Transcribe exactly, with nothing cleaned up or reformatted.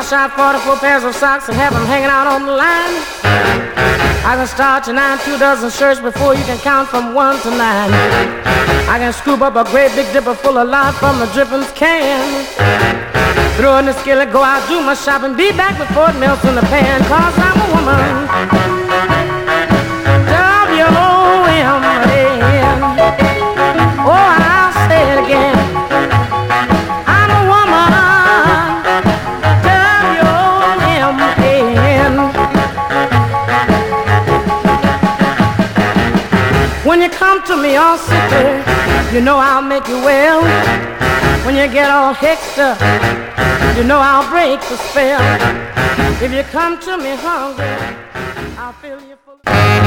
wash out forty-four pairs of socks and have them hanging out on the line. I can start you nine, two dozen shirts before you can count from one to nine. I can scoop up a great big dipper full of lard from the drippings can. Throw in the skillet, go out, do my shopping, be back before it melts in the pan. Cause I'm a woman. W O M A N. Oh, I'll say it again. I'm a woman. W O M A N. When you come to me all sickly, you know I'll make you well. When you get all hexed up, you know I'll break the spell. If you come to me hungry, I'll fill you full of